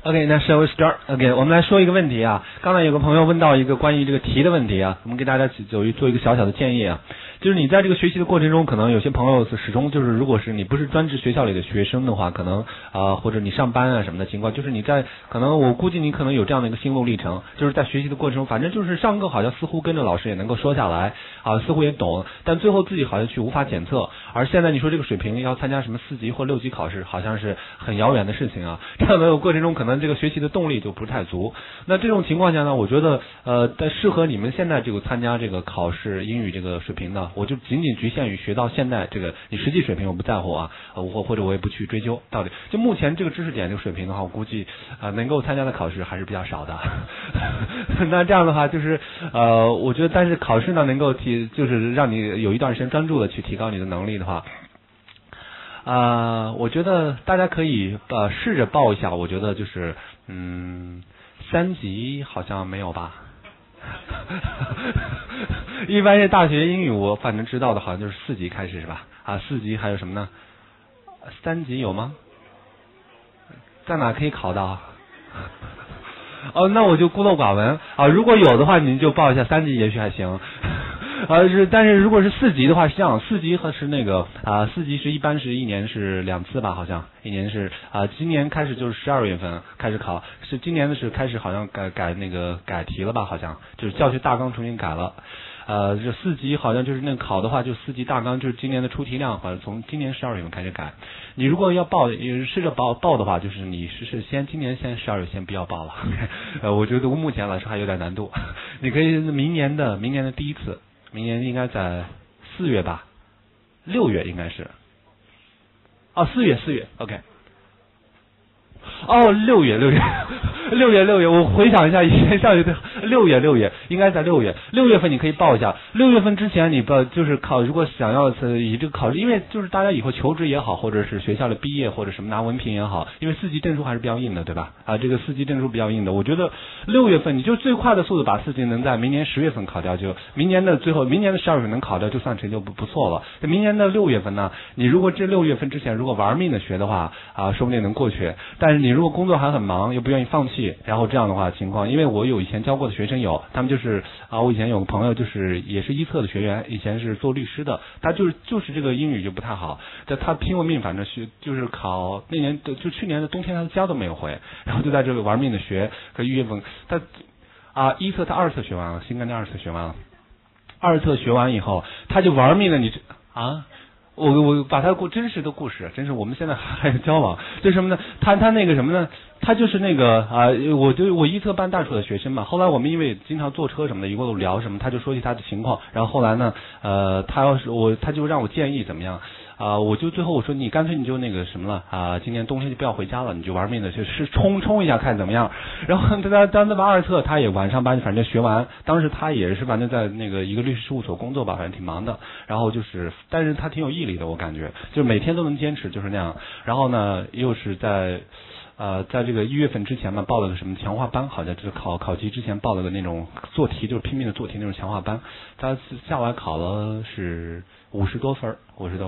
OK， 那 shall we start？ OK， 我们来说一个问题啊。刚才有个朋友问到一个关于这个题的问题啊，我们给大家做一个小小的建议啊。就是你在这个学习的过程中，可能有些朋友始终就是，如果是你不是专职学校里的学生的话，可能或者你上班啊什么的情况，就是你在可能我估计你可能有这样的一个心路历程，就是在学习的过程中，反正就是上课好像似乎跟着老师也能够说下来啊，似乎也懂，但最后自己好像去无法检测。而现在你说这个水平要参加什么4级或6级考试，好像是很遥远的事情啊。这样的过程中，可能这个学习的动力就不是太足。那这种情况下呢，我觉得在适合你们现在这个参加这个考试英语这个水平呢，我就仅仅局限于学到现在这个你实际水平我不在乎啊，或者我也不去追究到底。就目前这个知识点这个水平的话，我估计能够参加的考试还是比较少的。那这样的话就是我觉得但是考试呢能够就是让你有一段时间专注的去提高你的能力的话。我觉得大家可以试着报一下，我觉得就是3级好像没有吧。一般是大学英语我反正知道的好像就是4级开始是吧？4级还有什么呢？3级有吗？在哪可以考到？那我就孤陋寡闻啊。如果有的话，您就报一下3级，也许还行。但是如果是4级的话，是这样，4级和是那个4级是一般是1年是2次吧，好像1年是今年开始就是12月份开始考，是今年的是开始好像改题了吧，好像就是教学大纲重新改了。这4级好像就是那个考的话，就4级大纲就是今年的出题量，好像从今年12月份开始改。你如果要报，试着报的话，就是你是今年12月先不要报了。我觉得目前来说还有点难度。你可以明年的第一次，明年应该在4月吧，6月应该是。4月 ，OK。6月，我回想一下以前上学的6月，应该在6月份你可以报一下。6月份之前你就是如果想要以这个考试，因为就是大家以后求职也好，或者是学校的毕业或者什么拿文凭也好，因为4级证书还是比较硬的，对吧？这个4级证书比较硬的，我觉得6月份你就最快的速度把4级能在明年10月份考掉，就明年的12月份能考掉，就算成就不错了。明年的6月份呢，你如果这6月份之前如果玩命的学的话说不定能过去。但是你如果工作还很忙，又不愿意放弃，然后这样的话情况，因为我有以前教过的学生他们就是我以前有个朋友就是也是1测的学员，以前是做律师的，他就是这个英语就不太好，他拼了命，反正就是考那年就去年的冬天他的家都没有回，然后就在这个玩命的学，可1月份他1测他2测学完了，新干的2测学完了，2测学完以后他就玩命的我把他真实的故事，真是我们现在还有交往，就什么呢？他那个什么呢？他就是那个我1测办大处的学生嘛。后来我们因为经常坐车什么的，一路聊什么，他就说起他的情况。然后后来呢，他就让我建议怎么样我就最后我说你干脆你就那个什么了今年冬天就不要回家了，你就玩命的就是冲一下看怎么样。然后他把2测他也晚上班反正学完，当时他也是反正在那个一个律师事务所工作吧，反正挺忙的。然后就是但是他挺有毅力的，我感觉就是每天都能坚持，就是那样。然后呢又是在这个1月份之前嘛，报了个什么强化班，好像就是考级之前报了个那种做题，就是拼命的做题那种强化班。他下来考了是50多分，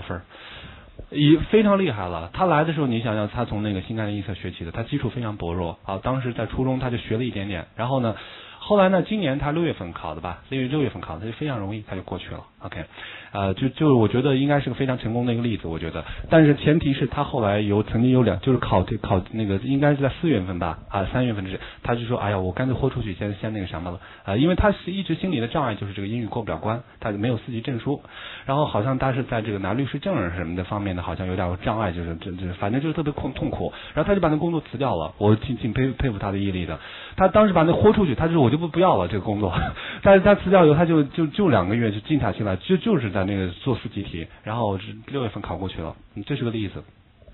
非常厉害了。他来的时候，你想想，他从那个新干的1测学起的，他基础非常薄弱当时在初中他就学了一点点，然后呢，后来呢，今年他6月份考的吧，6月份考的，他就非常容易，他就过去了。OK，就我觉得应该是个非常成功的一个例子，我觉得。但是前提是他后来曾经有就是考那个应该是在4月份吧，3月份之前，他就说哎呀，我干脆豁出去，先那个什么了因为他是一直心里的障碍就是这个英语过不了关，他没有4级证书，然后好像他是在这个拿律师证什么的方面的，好像有点障碍，就是反正就是特别痛苦，然后他就把那工作辞掉了，我挺佩服他的毅力的。他当时把那豁出去，他就说我就不要了这个工作，但是他辞掉以后，他就2个月就静下心来，就是在那个做4级题，然后6月份考过去了，这是个例子。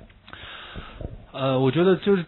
我觉得就是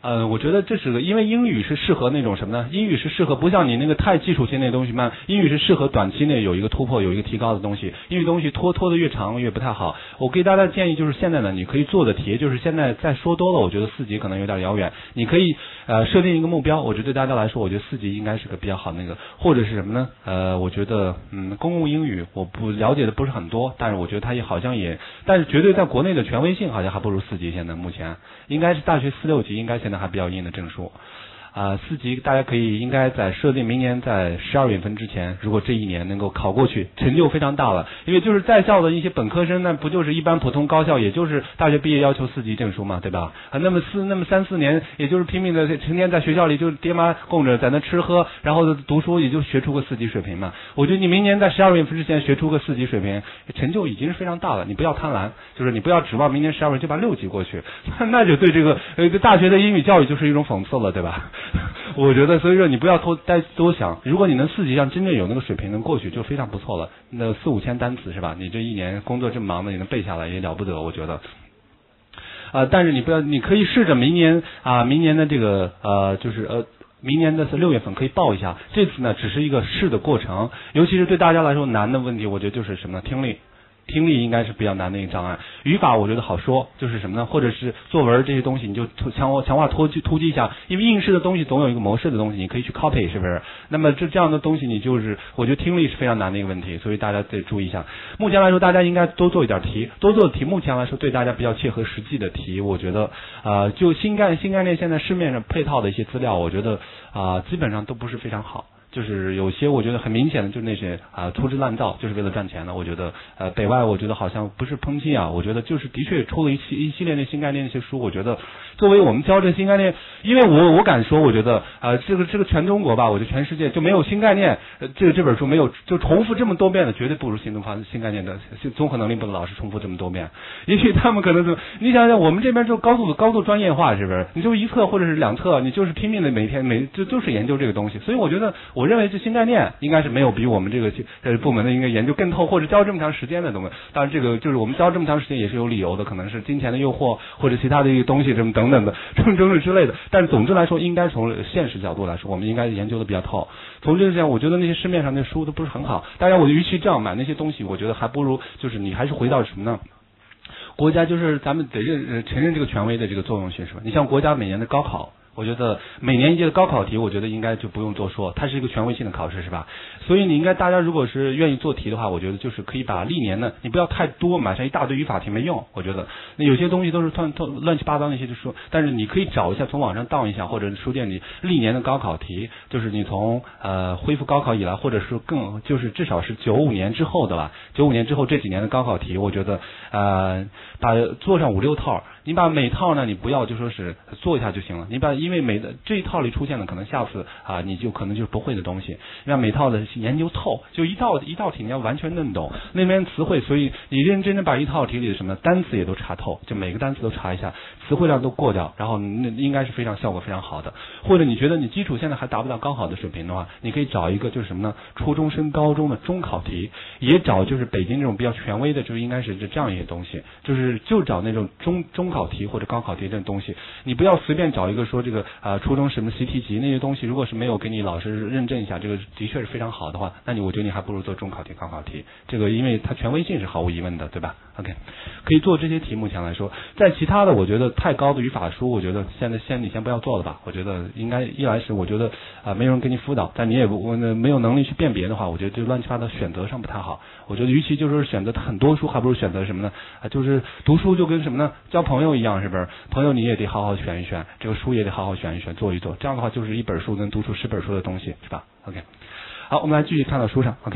我觉得这是因为英语是适合那种什么呢？英语是适合不像你那个太基础性那东西慢，英语是适合短期内有一个突破、有一个提高的东西。英语东西拖得越长越不太好。我给大家建议就是现在呢，你可以做的题就是现在再说多了，我觉得4级可能有点遥远。你可以设定一个目标，我觉得对大家来说，我觉得4级应该是个比较好的那个，或者是什么呢？我觉得公共英语我不了解的不是很多，但是我觉得它也好像也，但是绝对在国内的权威性好像还不如4级。现在目前应该是大学4、6级应该现在还比较硬的证书。4级大家可以应该在设定明年在12月份之前，如果这一年能够考过去，成就非常大了。因为就是在校的一些本科生，那不就是一般普通高校，也就是大学毕业要求4级证书嘛，对吧？那么3、4年，也就是拼命的成天在学校里就爹妈供着，在那吃喝，然后读书，也就学出个4级水平嘛。我觉得你明年在12月份之前学出个4级水平，成就已经是非常大了。你不要贪婪，就是你不要指望明年12月就把6级过去，那就对这个大学的英语教育就是一种讽刺了，对吧？我觉得，所以说你不要多想，如果你能4级上真正有那个水平能过去，就非常不错了。那4、5千单词是吧？你这一年工作这么忙的，你能背下来也了不得，我觉得。但是你可以试着明年的这个明年的6月份可以报一下。这次呢，只是一个试的过程，尤其是对大家来说难的问题，我觉得就是什么呢？听力应该是比较难的一个障碍，语法我觉得好说，就是什么呢？或者是作文这些东西，你就强化突击一下，因为应试的东西总有一个模式的东西，你可以去 copy， 是不是？那么这样的东西，我觉得听力是非常难的一个问题，所以大家得注意一下。目前来说，大家应该多做一点题，多做题。目前来说，对大家比较切合实际的题，我觉得就新概念现在市面上配套的一些资料，我觉得基本上都不是非常好。就是有些我觉得很明显的，就是那些粗制滥造，就是为了赚钱的。我觉得北外我觉得好像不是抨击我觉得就是的确出了一系列的新概念那些书，我觉得作为我们教这新概念，因为我敢说，我觉得这个全中国吧，我觉得全世界就没有新概念这本书没有就重复这么多遍的，绝对不如新概念的综合能力不能老是重复这么多遍。也许他们可能你想想我们这边就高度专业化，是不是？你就1册或者是2册，你就是拼命的每天就是研究这个东西。所以我觉得我认为这新概念应该是没有比我们这个部门的应该研究更透，或者教这么长时间的东西。当然这个就是我们教这么长时间也是有理由的，可能是金钱的诱惑或者其他的一个东西什么等等的政治之类的。但总之来说，应该从现实角度来说，我们应该研究的比较透。从这个讲，我觉得那些市面上那书都不是很好。当然，我与其这样买那些东西，我觉得还不如就是你还是回到什么呢？国家就是咱们得承认这个权威的这个作用性，是吧？你像国家每年的高考。我觉得每年一届的高考题，我觉得应该就不用多说，它是一个权威性的考试，是吧？所以你应该大家如果是愿意做题的话，我觉得就是可以把历年的，你不要太多，买上一大堆语法题没用。我觉得那有些东西都是乱七八糟那些就说，但是你可以找一下，从网上荡一下，或者书店里历年的高考题，就是你从恢复高考以来，或者是就是至少是95年之后的吧，95年之后这几年的高考题，我觉得把做上5、6套。你把每套呢，你不要就说是做一下就行了。你把因为这一套里出现的，可能下次你就可能就是不会的东西。让每套的研究透，就一道题你要完全弄懂那边词汇，所以你认真的把一套题里的什么单词也都查透，就每个单词都查一下，词汇量都过掉，然后那应该是效果非常好的。或者你觉得你基础现在还达不到高考的水平的话，你可以找一个就是什么呢？初中升高中的中考题，也找就是北京这种比较权威的，就应该是这样一些东西，就找那种中考题或者高考题这种东西，你不要随便找一个说这个初中什么习题集那些东西，如果是没有给你老师认证一下，这个的确是非常好的话，那我觉得你还不如做中考题、高考题，这个因为它权威性是毫无疑问的，对吧 ？OK， 可以做这些题。目前来说，在其他的我觉得太高的语法书，我觉得你先不要做了吧。我觉得应该一来是我觉得没有人给你辅导，但你也没有能力去辨别的话，我觉得这乱七八糟选择上不太好。我觉得与其就是选择很多书，还不如选择什么呢？就是读书就跟什么呢？交朋友一样，是不是？朋友你也得好好选一选，这个书也得好好选一选，做一做。这样的话，就是一本书能读出10本书的东西，是吧 ？OK， 好，我们来继续看到书上 ，OK。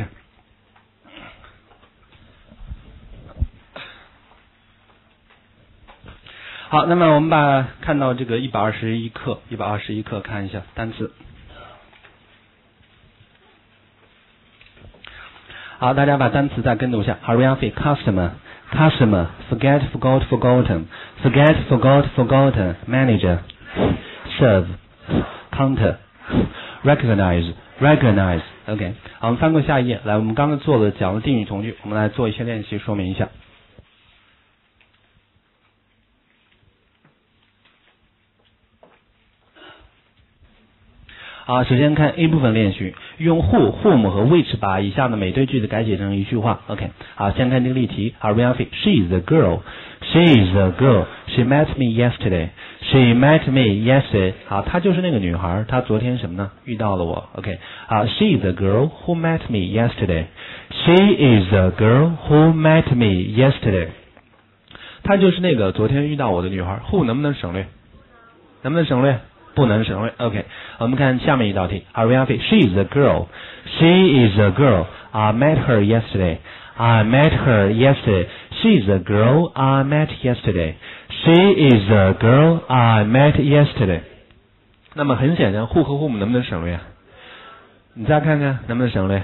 好，那么我们看到这个121课看一下单词。好，大家把单词再跟读一下。Hurry customer, forget, forgotten, forget, forgotten, manager, serve, counter, recognize. OK， 好，我们翻过下一页来。我们刚刚讲了定语从句，我们来做一些练习说明一下。 好，首先看 A 部分练习，用 whom 和 which 把以下的每对句子改写成一句话。OK， 好，先看这个例题。好 ，Real fit. She is the girl. She is the girl. She met me yesterday. She met me yesterday. 好，她就是那个女孩，她昨天什么呢？遇到了我。OK， 好 ，She is the girl who met me yesterday. She is the girl who met me yesterday. 她就是那个昨天遇到我的女孩。who 能不能省略？能不能省略？不能省略。OK， 我们看下面一道题。Real fit. She is the girl. She is the girl. I met her yesterday. I met her yesterday. She is the girl I met yesterday. She is the girl I met yesterday. 那么很显然 who 和 whom 能不能省略？你再看看能不能省略？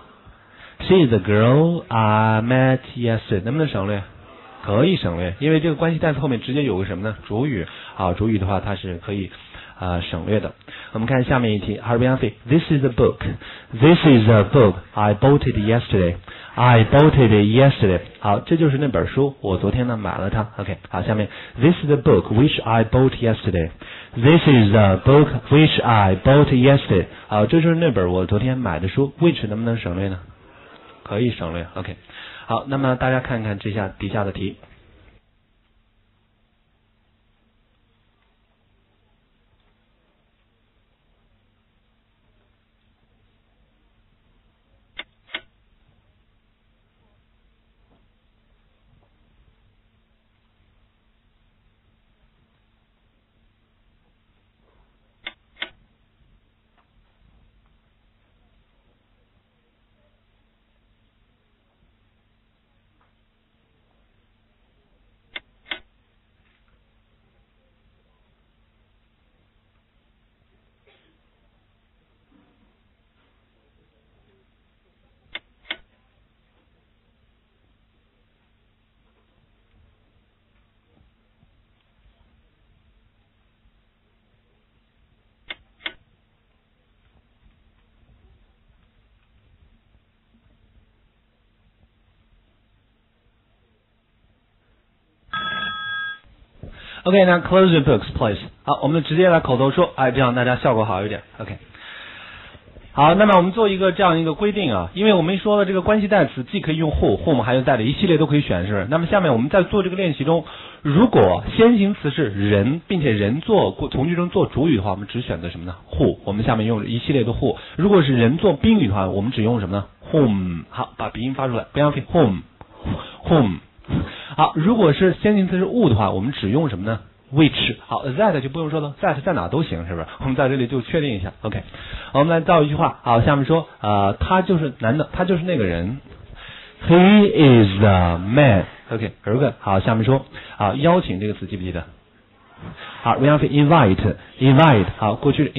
She is the girl I met yesterday. 能不能省略？可以省略，因为这个关系代词后面直接有个什么呢？主语。好，主语的话它是可以省略的。我们看下面一题。This is a book. This is a book. I bought it yesterday. I bought it yesterday. 好，这就是那本书，我昨天呢买了它。OK， 好，下面 This is the book which I bought yesterday. This is the book which I bought yesterday. 好，这就是那本我昨天买的书。which 能不能省略呢？可以省略。OK， 好，那么大家看看底下的题。OK， 那 close your books, please. 好，我们直接来口头说，这样大家效果好一点。OK， 好，那么我们做一个这样一个规定啊，因为我们说了这个关系代词既可以用 whom 还有带的一系列都可以选，是不是？那么下面我们在做这个练习中，如果先行词是人，并且人做从句中做主语的话，我们只选择什么呢 ？who。我们下面用一系列的 who。如果是人做宾语的话，我们只用什么呢 ？whom。好，把鼻音发出来，不要费 whom。好，如果是先行词是物的话，我们只用什么呢 ？which。好 ，that 就不用说了 ，that 在哪都行，是不是？我们在这里就确定一下。OK， 好，我们来造一句话。好，下面说，他就是男的，他就是那个人。He is the man。OK，very good。好，下面说，邀请这个词记不记得？好 ，we have invite。好，过去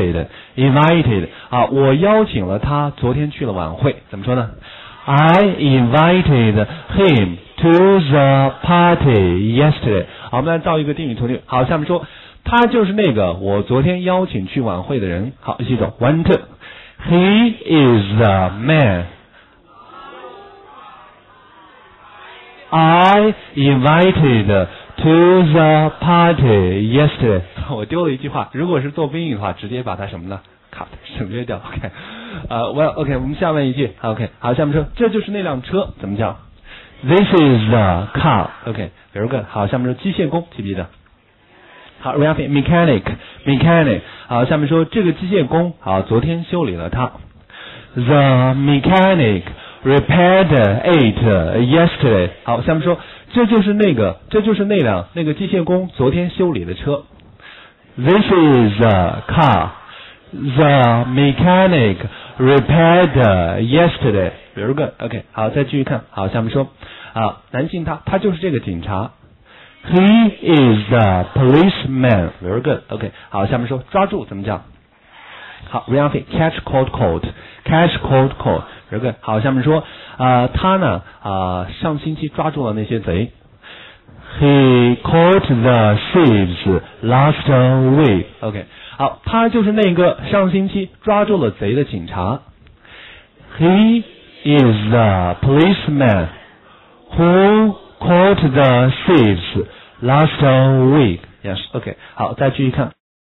invited。好，我邀请了他，昨天去了晚会，怎么说呢？ I invited him to the party yesterday。好，我们来造一个定语从句。好，下面说，他就是那个我昨天邀請去晚會的人。好，一起走 ，1 2。He is the man I invited to the party yesterday。我丢了一句话，如果是做宾语的话，直接把它什么呢？ cut 省略掉。OK， OK， 我们下面一句。OK， 好，下面说这就是那辆车，怎么叫 ？This is the car。OK，very good。好，下面说机械工，记不记得？好 ，mechanic。好，下面说这个机械工，好，昨天修理了它。The mechanic repaired it yesterday。好，下面说这就是那辆那个机械工昨天修理的车。This is the car。The mechanic repaired yesterday. Very good. OK， 好，再继续看。好，下面说，男性他就是这个警察。He is the policeman. Very good. OK， 好，下面说抓住怎么讲？好 ，real catch cold cold。Catch cold cold. Very good。好，下面说，他呢，上星期抓住了那些贼。He caught the thieves last week. OK。好，他就是那个上星期抓住了贼的警察。He is the policeman who caught the thieves last week. Yes, OK. 好，再继续看。